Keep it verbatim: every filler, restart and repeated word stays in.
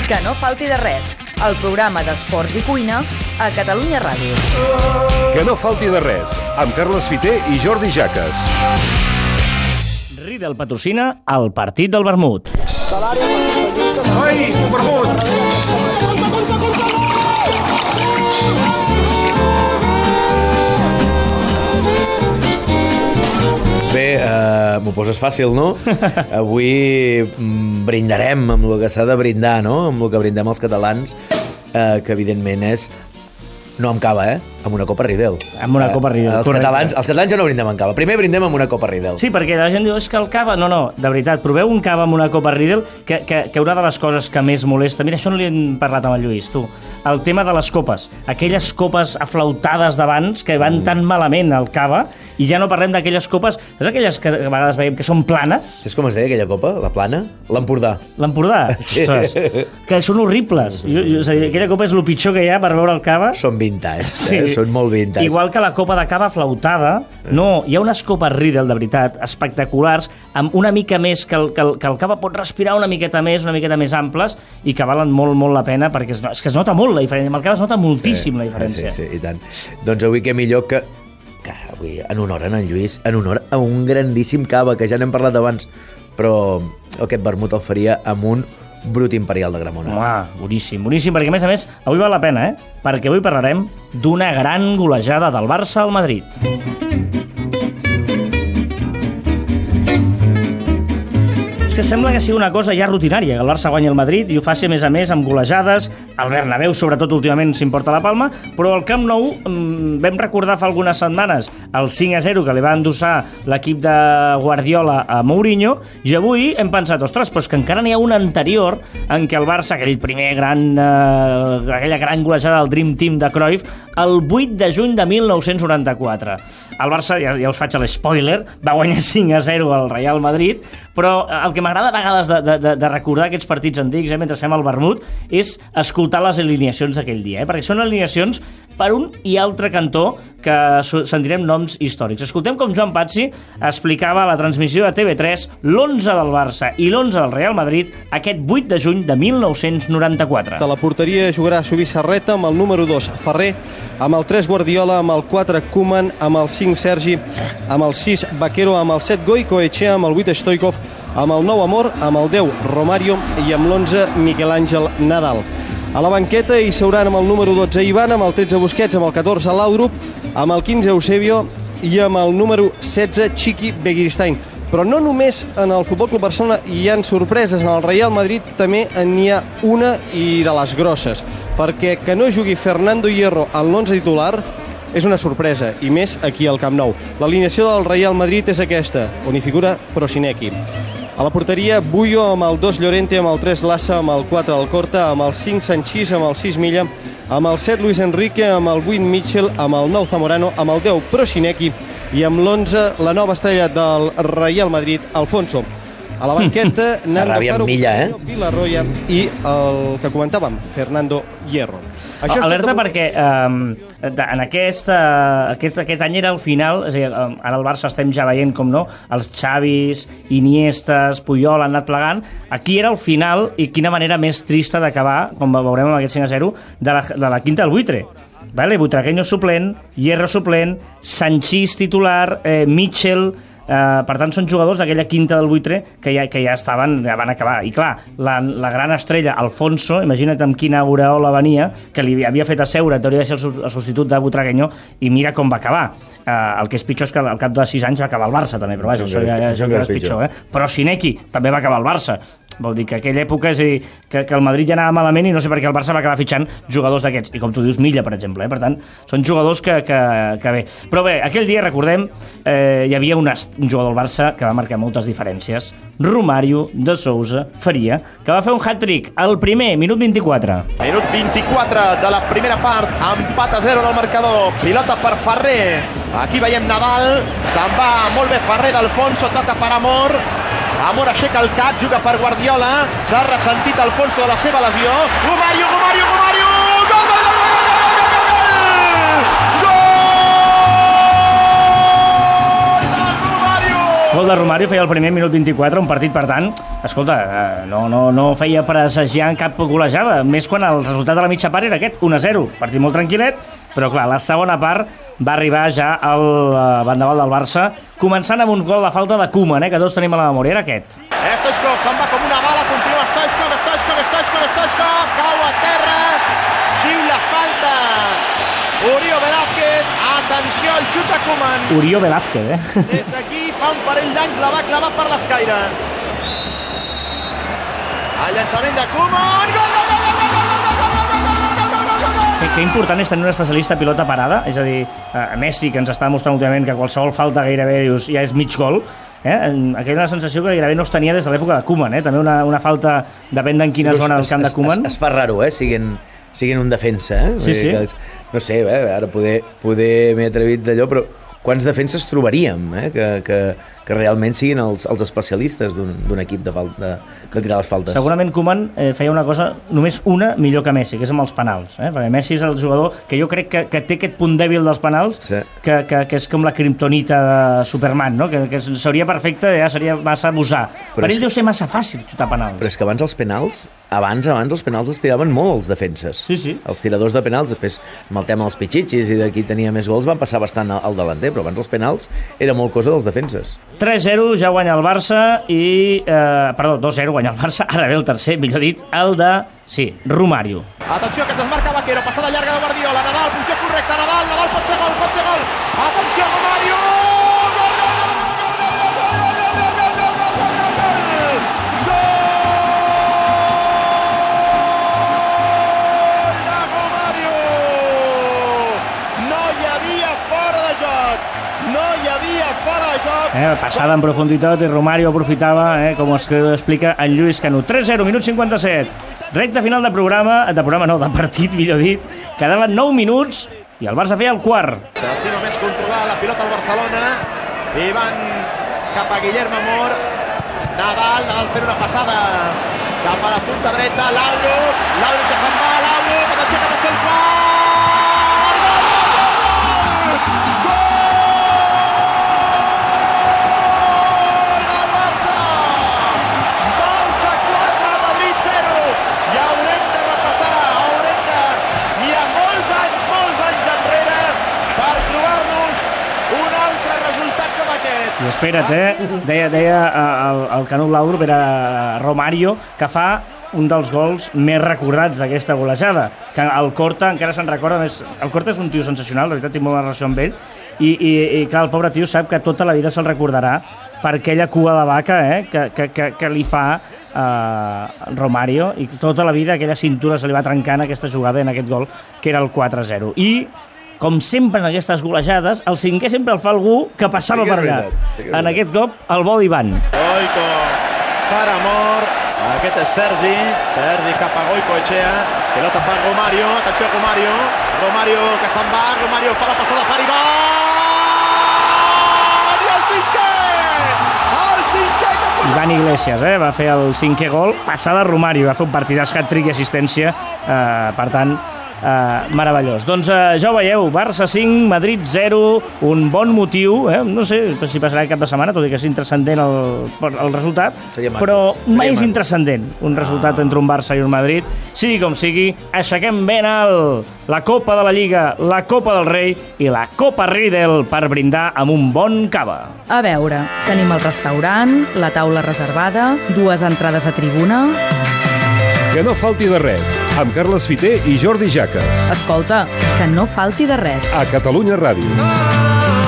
Que no falti de res, el programa d'esports i cuina a Catalunya Ràdio. Que no falti de res, amb Carles Fiter i Jordi Jaques. Riedel patrocina el partit del vermut. Ai, un vermut! Bé, uh, m'ho poses fàcil, no? Avui brindarem amb el que s'ha de brindar, no? Amb el que brindem els catalans, uh, que evidentment és... No amb cava, eh? Amb una copa Riedel. Amb una copa Riedel, eh, els, catalans, els catalans ja no brindem amb cava. Primer brindem amb una copa Riedel. Sí, perquè la gent diu, és que el cava... No, no, de veritat, proveu un cava amb una copa Riedel, que, que, que una de les coses que més molesta... Mira, això no li hem parlat amb el Lluís, tu. El tema de les copes. Aquelles copes aflautades d'abans que van mm. tan malament al cava, i ja no parlem d'aquelles copes... Saps aquelles que a vegades veiem que són planes? Saps com es deia aquella copa? La plana? L'Empordà. L'Empordà? Sí. Ostres, que són horribles. Jo, jo, és a dir, aquella copa és el pitjor que hi ha per veure el cava. Són vintage, sí. eh? Són molt vintage. Igual que la copa de cava flautada. No, hi ha unes copes Riedel, de veritat, espectaculars, amb una mica més que el, que el, que el cava pot respirar una miqueta més, una miqueta més amples, i que valen molt, molt la pena, perquè es, és que es nota molt la diferència. Amb el cava es nota moltíssim, sí, la diferència. Sí, sí, i tant. Doncs avui què millor que... que avui, en honor a en Lluís, en honor a un grandíssim cava, que ja n'hem parlat abans, però aquest vermut el faria amb un brut imperial de Gramona. Home, boníssim, boníssim, perquè a més a més, avui val la pena, eh? Perquè avui parlarem d'una gran golejada del Barça al Madrid. És que sembla que sigui una cosa ja rutinària, que el Barça guanyi el Madrid i ho faci a més a més amb golejades. El Bernabéu, sobretot últimament, s'importa la palma, però al Camp Nou mmm, vam recordar fa algunes setmanes el cinc a zero que li va endossar l'equip de Guardiola a Mourinho, i avui hem pensat, ostres, però és que encara n'hi ha un anterior en què el Barça, aquell primer gran, eh, aquella gran golejada del Dream Team de Cruyff, el vuit de juny de mil nou-cents noranta-quatre. El Barça, ja, ja us faig l'espoiler, va guanyar cinc a zero al Real Madrid, però el que m'agrada a vegades de, de, de recordar aquests partits antics, eh, mentre fem el vermut, és escoltar les alineacions d'aquell dia, eh, perquè són alineacions per un i altre cantó que sentirem noms històrics. Escoltem com Joan Pazzi explicava a la transmissió de T V tres l'onze del Barça i l'onze del Real Madrid aquest vuit de juny de mil nou-cents noranta-quatre. De la porteria jugarà Subi Serreta, amb el número dos Ferrer, amb el tres Guardiola, amb el quatre Koeman, amb el cinc Sergi, amb el sis Vaquero, amb el set Goicoechea, amb el vuit Stoikov, amb el nou Amor, amb el deu Romario i amb l'onze Miquel Àngel Nadal. A la banqueta hi seuran amb el número dotze Ivan, amb el tretze Busquets, amb el catorze Laudrup, amb el quinze Eusebio i amb el número setze Chiqui Begiristain. Però no només en el Futbol Club Barcelona hi ha sorpreses, en el Real Madrid també n'hi ha una i de les grosses, perquè que no jugui Fernando Hierro en l'onze titular és una sorpresa, i més aquí al Camp Nou. L'alineació del Real Madrid és aquesta, on hi figura Prosinecki. A la porteria, Bullo, amb el dos Llorente, amb el tres Lassa, amb el quatre Alcorta, amb el cinc Sanchís, amb el sis Milla, amb el set Luis Enrique, amb el vuit Mitchell, amb el nou Zamorano, amb el deu Prosinecki i amb l'onze la nova estrella del Real Madrid, Alfonso. A la banqueta, Nando Caro, Milla, eh? Villarroya i el que comentàvem, Fernando Hierro. Això alerta tot... perquè eh, en aquest, eh, aquest, aquest any era el final, és a dir, eh, ara el Barça estem ja veient com no, els Xavis, Iniestes, Puyol han anat plegant, aquí era el final i quina manera més trista d'acabar, com veurem amb aquest cinc a zero, de la, de la quinta del buitre. Vale? Butragueño suplent, Hierro suplent, Sanchís titular, eh, Mitchell... Uh, per tant, són jugadors d'aquella quinta del buitre que ja, que ja estaven, ja van acabar. I clar, la, la gran estrella, Alfonso, imagina't amb quina aureola venia, que li havia fet asseure, hauria de ser el, el substitut de Butragueño, i mira com va acabar. Uh, el que és pitjor és que al cap de sis anys va acabar el Barça, també, però vaja, això ja, ja, ja, ja és pitjor. Eh? Però Sineki també va acabar el Barça. Vol dir que aquella època, és a dir, que, que el Madrid ja anava malament i no sé per què el Barça va acabar fitxant jugadors d'aquests. I com tu dius, Milla, per exemple. Eh? Per tant, són jugadors que, que, que bé. Però bé, aquell dia, recordem, eh, hi havia un, un jugador del Barça que va marcar moltes diferències. Romario de Sousa Faria, que va fer un hat-trick al primer, minut vint-i-quatre. Minut vint-i-quatre de la primera part, empat a zero en el marcador. Pilota per Ferrer. Aquí veiem Nadal, se'n va molt bé Ferrer d'Alfonso, toca per Amor. Amor aixeca el cap, juga per Guardiola, s'ha ressentit Alfonso de la seva lesió. Romario, Romario, Romario! Gol, gol, gol, gol, gol, gol! Gol! Gol de Romario feia el primer minut vint-i-quatre, un partit, per tant, escolta, no, no, no feia presagiar cap golejada, més quan el resultat de la mitja part era aquest, un a zero, partit molt tranquil·let, però clar, la segona part va arribar ja al vendaval del Barça, començant amb un gol de falta de Koeman, eh, que tots tenim a la memòria, era aquest. Stoichkov se'n va com una bala, continua Stoichkov, Stoichkov, Stoichkov, Stoichkov, cau a terra, xiula falta. Urió Velázquez, atenció al xut de Koeman. Urió Velázquez, eh? Des d'aquí fa un parell d'anys la va clavar per l'escaire. El llançament de Koeman, gol, gol, gol, gol, gol, gol, gol, gol, gol. Que, que important és tenir un especialista a pilota parada, és a dir, a Messi, que ens està mostrant últimament que qualsevol falta gairebé dius, ja és mig gol, eh? Aquella una sensació que gairebé no es tenia des de l'època de Koeman, eh? També una, una falta, depèn d'en quina sí, zona del camp de Koeman. Es, es, es fa raro, eh? Siguin, siguin un defensa, eh? Sí, sí. És, no sé, eh? Ara poder, poder m'he atrevit d'allò, però quants defenses trobaríem, eh? Que, que, que realment siguin els, els especialistes d'un equip de, de, de tirar les faltes. Segurament Koeman eh, feia una cosa, només una, millor que Messi, que és amb els penals, eh? Perquè Messi és el jugador que jo crec que, que té aquest punt dèbil dels penals, sí. que, que, que és com la kriptonita de Superman, no? Que, que seria perfecte, ja seria massa abusar. Però per ell deu ser massa fàcil xutar penals. Però és que abans els penals, abans abans els penals els tiraven molt els defenses. Sí, sí. Els tiradors de penals, després amb el tema dels pitxitxis i d'aquí tenia més gols, van passar bastant al delanter, però abans els penals era molt cosa dels defenses. tres zero, ja guanya el Barça i... Eh, perdó, dos zero guanya el Barça, ara ve el tercer, millor dit, el de... Sí, Romario. Atenció, que es desmarca Vaquero, passada llarga de Guardiola, Nadal, punxa correcta, Nadal, Nadal pot ser gol, pot ser gol. Atenció, Romario! Eh, passada en profunditat i Romario aprofitava, eh, com es explica en Lluís Canu. tres zero, minut cinquanta-set. Recte final de programa, de programa no, de partit, millor dit. Quedaven nou minuts i el Barça feia el quart. S'estima més controlar la pilota al Barcelona i van cap a Guillermo Amor. Nadal, Nadal fent una passada cap a la punta dreta, Lauro, Lauro que se'n va, Lauro, que atenció que pot ser el quart. I espera't, eh? Deia, deia el, el Canut Lauro, era Romario, que fa un dels gols més recordats d'aquesta golejada, que el Corta encara se'n recorda més. El Corta és un tio sensacional, la veritat, tinc molt bona relació amb ell, i, i, i clar, el pobre tio sap que tota la vida se'l recordarà per aquella cua de vaca, eh? que, que, que, que li fa eh, Romario, i tota la vida aquella cintura se li va trencant aquesta jugada en aquest gol, que era el quatre zero. I com sempre en aquestes golejades, el cinquè sempre el fa algú que passava sí que per allà. Sí en aquest cop, el bo d'Ivan. Goico per Amor. Aquest és Sergi. Sergi cap a Goico Echea. Pilota per Romario. Atenció a Romario. Romario que se'n va. Romario fa la passada per Ivan. I el cinquè! El cinquè! Ivan Iglesias, eh? Va fer el cinquè gol. Passada Romario. Va fer un partidàs, hat-trick i assistència. Eh, per tant, Uh, meravellós. Doncs uh, ja ho veieu, Barça cinc, Madrid zero, un bon motiu, eh? No sé si passarà el cap de setmana, tot i que és intrascendent el, el resultat, però mai és intrascendent un resultat entre un Barça i un Madrid. Sigui com sigui, aixequem ben alt la Copa de la Lliga, la Copa del Rei i la Copa Riedel per brindar amb un bon cava. A veure, tenim el restaurant, la taula reservada, dues entrades a tribuna... Que no falti de res, amb Carles Fiter i Jordi Jaques. Escolta, que no falti de res. A Catalunya Ràdio.